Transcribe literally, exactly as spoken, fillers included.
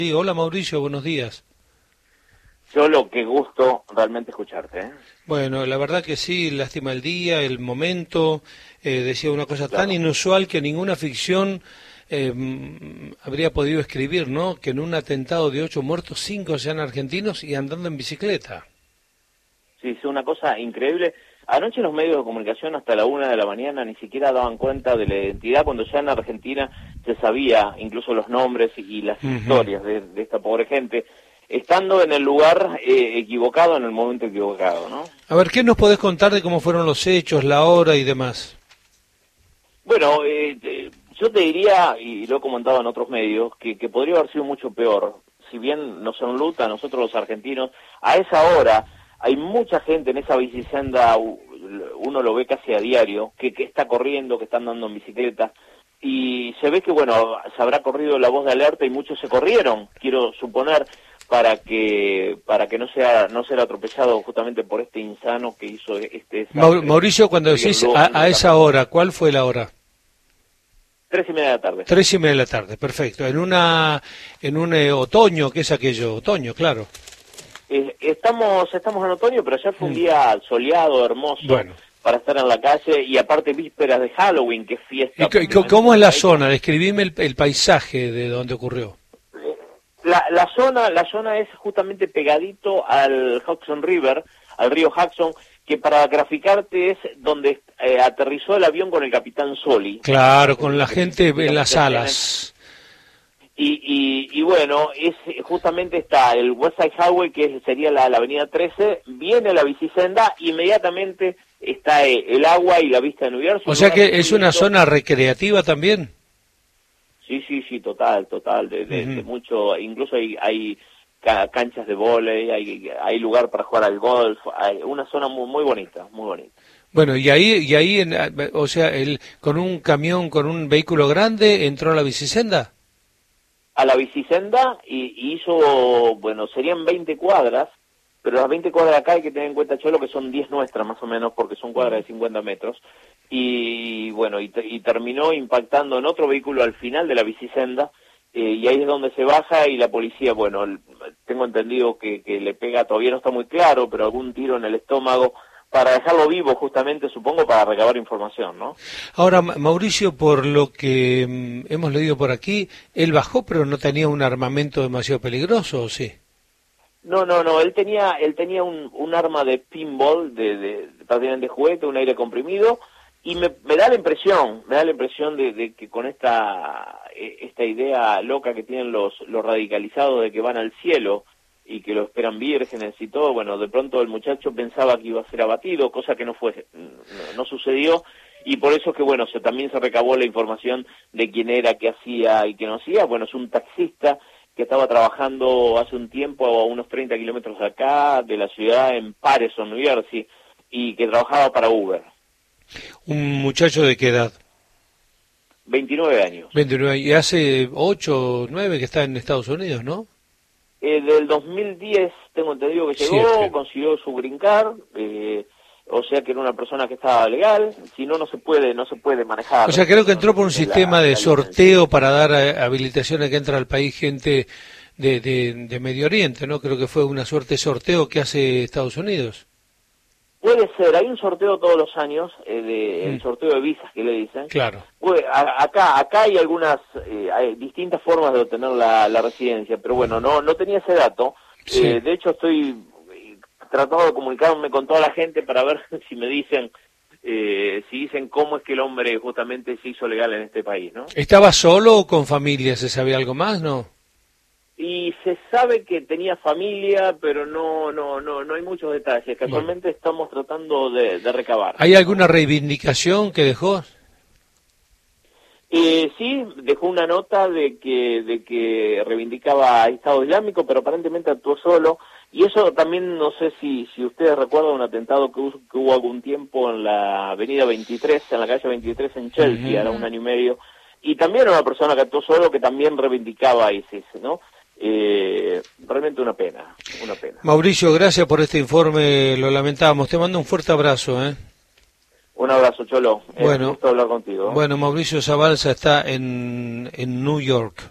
Sí, hola Mauricio, buenos días. Cholo, qué gusto realmente escucharte, ¿eh? Bueno, la verdad que sí, lástima el día, el momento, eh, decía una cosa tan Claro. inusual que ninguna ficción eh, mm, habría podido escribir, ¿no? Que en un atentado de ocho muertos, cinco sean argentinos y andando en bicicleta. Sí, es una cosa increíble. Anoche los medios de comunicación hasta la una de la mañana ni siquiera daban cuenta de la identidad, cuando ya en Argentina se sabía incluso los nombres y las Ujú. historias de, de esta pobre gente, estando en el lugar eh, equivocado, en el momento equivocado, ¿no? A ver, ¿qué nos podés contar de cómo fueron los hechos, la hora y demás? Bueno, eh, eh, yo te diría, y lo he comentado en otros medios, que, que podría haber sido mucho peor. Si bien nos enluta a nosotros los argentinos, a esa hora hay mucha gente en esa bicisenda, u- uno lo ve casi a diario, que, que está corriendo, que está andando en bicicleta, y se ve que, bueno, se habrá corrido la voz de alerta y muchos se corrieron, quiero suponer, para que para que no sea no ser atropellado justamente por este insano que hizo este Mau- desastre Mauricio, cuando y decís violó a, una a esa carretera. hora, ¿cuál fue la hora? Tres y media de la tarde. Tres y media de la tarde, perfecto. En una, en un eh, otoño, ¿qué es aquello? Otoño, claro. Eh, estamos estamos en otoño, pero ayer fue un Mm. día soleado, hermoso, Bueno. para estar en la calle, y aparte vísperas de Halloween, que es ¿Y fiesta c- c- prácticamente en cómo es todo el la país. zona? Describime el, el paisaje de donde ocurrió. La, la zona la zona es justamente pegadito al Hudson River, al río Hudson, que para graficarte es donde eh, aterrizó el avión con el capitán Soli, Claro, para que, con la que se gente en digamos, las se entiendan. alas. Y, y, y bueno, es justamente está el West Side Highway, que sería la, la avenida trece, viene la bicisenda, inmediatamente está eh, el agua y la vista de New Jersey, O un sea lugar que muy es una lindo. zona recreativa también. Sí, sí, sí, total, total, de, de, de Ujú. mucho, incluso hay, hay ca- canchas de vóley, hay, hay lugar para jugar al golf, hay una zona muy, muy bonita, muy bonita. Bueno, y ahí, y ahí, en- o sea, el, con un camión, con un vehículo grande, entró a la bicisenda. A la bicisenda y, y hizo, bueno, serían veinte cuadras, pero las veinte cuadras de acá hay que tener en cuenta, Cholo, que son diez nuestras más o menos, porque son cuadras de cincuenta metros, y bueno, y, te- y terminó impactando en otro vehículo al final de la bicisenda, eh, y ahí es donde se baja y la policía, bueno, el- tengo entendido que, que le pega, todavía no está muy claro, pero algún tiro en el estómago, para dejarlo vivo justamente, supongo, para recabar información, ¿no? Ahora, Ma- Mauricio, por lo que mm, hemos leído por aquí, él bajó, pero no tenía un armamento demasiado peligroso, ¿o sí? No, no, no, él tenía, él tenía un, un arma de pinball, de, de, de prácticamente juguete, un aire comprimido, y me, me da la impresión, me da la impresión de, de que con esta, eh, esta idea loca que tienen los, los radicalizados de que van al cielo y que lo esperan vírgenes y todo, bueno, de pronto el muchacho pensaba que iba a ser abatido, cosa que no fue, no, no sucedió, y por eso es que, bueno, se, también se recabó la información de quién era, qué hacía y qué no hacía. Bueno, es un taxista que estaba trabajando hace un tiempo a unos treinta kilómetros de acá, de la ciudad, en Patterson, New Jersey, y que trabajaba para Uber. Un muchacho de qué edad? veintinueve años. veintinueve, y hace ocho, nueve que está en Estados Unidos, ¿no? Eh, del dos mil diez tengo entendido que llegó, Siete. consiguió su green card, eh, o sea que era una persona que estaba legal, si no, no se puede, no se puede manejar. O sea, creo que Si no entró se por un tiene sistema la, de la licencia. sorteo para dar eh, habilitación a que entra al país gente de, de, de Medio Oriente, ¿no? Creo que fue una suerte de sorteo que hace Estados Unidos. Puede ser, hay un sorteo todos los años, eh, de, Mm, el sorteo de visas que le dicen. claro. Pues, a- acá acá hay algunas eh, hay distintas formas de obtener la, la residencia, pero bueno, no no tenía ese dato. Sí. Eh, de hecho, estoy eh, tratando de comunicarme con toda la gente para ver si me dicen, eh, si dicen cómo es que el hombre justamente se hizo legal en este país, ¿no? ¿Estaba solo o con familia? ¿Se sabía algo más? No. Y se sabe que tenía familia, pero no no no no hay muchos detalles. Que Bueno. actualmente estamos tratando de, de recabar. ¿Hay alguna reivindicación que dejó? Eh, sí, dejó una nota de que de que reivindicaba Estado Islámico, pero aparentemente actuó solo. Y eso también, no sé si si ustedes recuerdan un atentado que, hubo- que hubo algún tiempo en la avenida veintitrés, en la calle veintitrés en Chelsea, Ujú. era un año y medio. Y también era una persona que actuó solo, que también reivindicaba a ISIS, ¿no? Eh, realmente una pena, una pena. Mauricio, gracias por este informe, lo lamentamos. Te mando un fuerte abrazo, ¿eh? Un abrazo, Cholo. Es un Bueno, gusto hablar contigo. bueno, Mauricio Zabalza está en, en New York.